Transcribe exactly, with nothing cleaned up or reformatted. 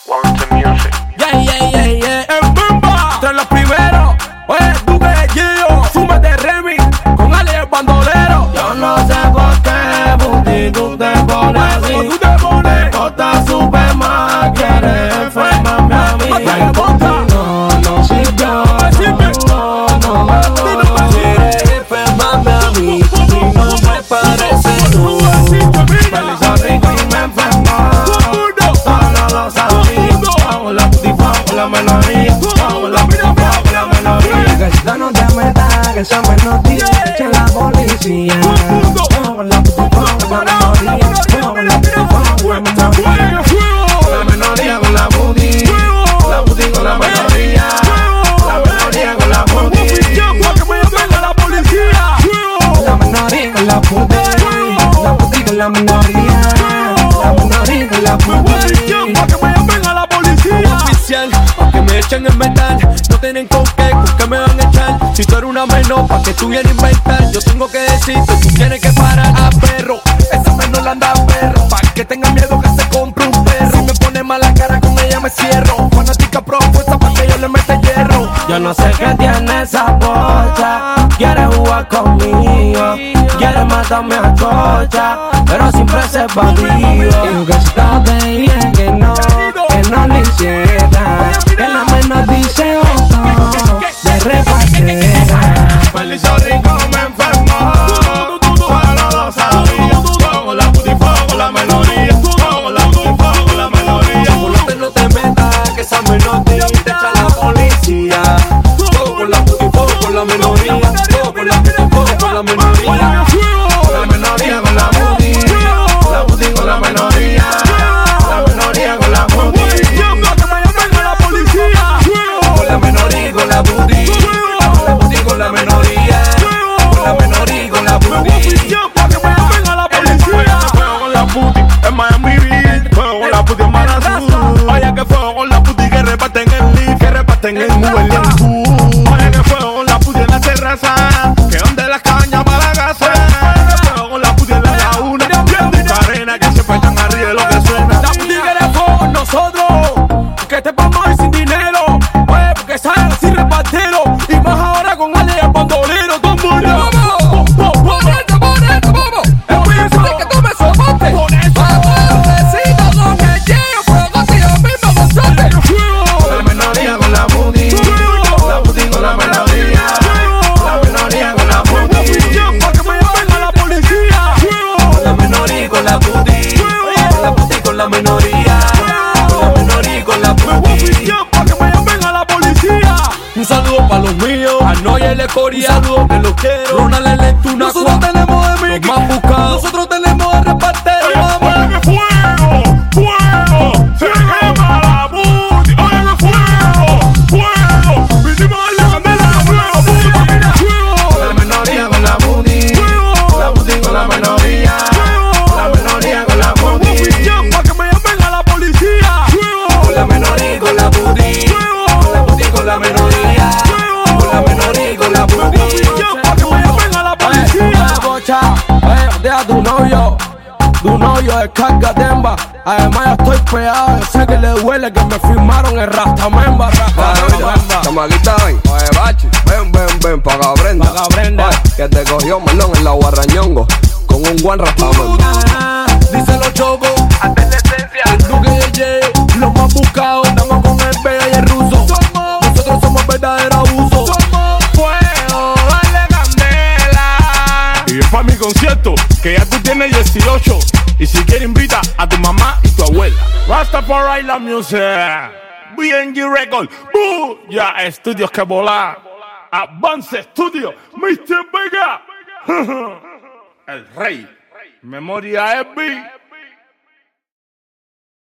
Want the music. Yeah, yeah, yeah, yeah. En Bimba, entre los primeros. Oye, Duque de Gio, súmete remix con Ali el bandolero. Yo no sé por qué, Buti, tú te pones así. Tú te pones. Te cortas súper mal, quieres enfermarme a mí. No, no sirvió. No, no, no. Quieres enfermarme a mí y no me parece tú. Me hizo rico y me enfermó. Solo lo sabía. Vamos la puti, vamos la melodía. Vamos la puti, vamos la melodía. Que si no te metas, que esa melodía echa la policía. Vamos la puti, vamos la melodía. Vamos la puti, vamos la melodía. La melodía con la puti. La puti con la melodía. La melodía con la puti. La policía. La melodía con la puti. La puti con la melodía. La melodía con la puti. Pa' que me llamen a la policía. Oficial, pa' que me echen en metal. No tienen con qué, con qué me van a echar. Si tú eres una menor, pa' que tú vienes a inventar. Yo tengo que decirte, tú tienes que parar a perro. Esa menor la anda a perro. Pa' que tenga miedo que se compre un perro. Si me pone mala cara con ella me cierro. Fanática propuesta pa' que yo le meta hierro. Yo no sé qué tiene esa bocha. Quiere jugar conmigo. Quiere matarme a chocha. Pero sin preservativo. Digo que si todos te dirían que no, que no lo hiciera. Que la menor dice otro de repartera. Me hizo rico, me enfermó. Solo lo sabía. Con la puti, con la melodía. Con la puti, con la melodía. No te, no te metas, que esa menor te echa la policía. Todo con la puti, todo con la melodía. Todo con la puti, todo con la melodía. La melodía con la puti. La puti con la melodía. La melodía con la puti. Pa' que me llamen a la policía. Con la melodía con la puti. La puti con la melodía. Con la melodía con la puti. Pa' que me llamen a la policía. Fuego con la puti en Miami Beach. Fuego con la puti en Manazú. Oye que fuego con la puti que reparten en Lyft. Que reparten en Uber y en Zoom. Oye que fuego con la puti en la terraza. Que donde las cañas para la casa. Oye que fuego con la puti en la laguna. Viendo arena que siempre están arriba de lo que suena. La puti quiere fuego con nosotros. Que te vamos a ir sin dinero. Oye, porque salen así repartero. Y más ahora con Ali el bandolero. Todo el mundo. Ponete, ponete, vamos. Es que tú me soportes. Con eso. Besito con el hielo. Fuego, tío, mismo vosotros. La melodía con la puti. La puti con la melodía. La melodía con la puti. Pa' que me llamen a la policía. Con la melodía con la puti. La puti con la minoría. Con la minoría con la puti. Pa' que me llamen a la policía. Un saludo pa' los míos, a Noya y la Coria. Un saludo que los quiero. Ronald el Entuna. Nosotros tenemos de los Mickey. más buscados. Nosotros tenemos de repartero. Vamos. Oye que fuego, fuego. Se quema la puti. Oye que fuego, fuego. Vinimos a darle candela a fuego, fuego. La minoría con la puti. La puti con la minoría. La minoría con la puti. Pa' que me llamen a la policía. Con la minoría con la puti. La puti con la minoría. Con la minoría con la puti. Pa' que me llamen a la policía. Bocha, eh, deja tu novio. Tu novio descarga demba. Además yo estoy pegado. Yo sé que le duele que me firmaron el Rastamemba. Rastamemba. Chamaquita, ven, oye, bachi, ven, ven, ven, paga Brenda. Paga Brenda. Oye, que te cogió melón en la guarrañongo con un guan rastamento. Dice los chocos, el Duque y el Yeo, los más buscados. Estamos con el Bella y el Ruso. Nosotros somos verdaderos abusos. Fuego, dale candela. Y es para mi concierto, que ya tú tienes dieciocho. Y si quieres invita a tu mamá y tu abuela. Rastafari la music. B N G Record. Boo. Ya estudios que volar. Avance Studio. mister Vega. El rey. Memoria F B.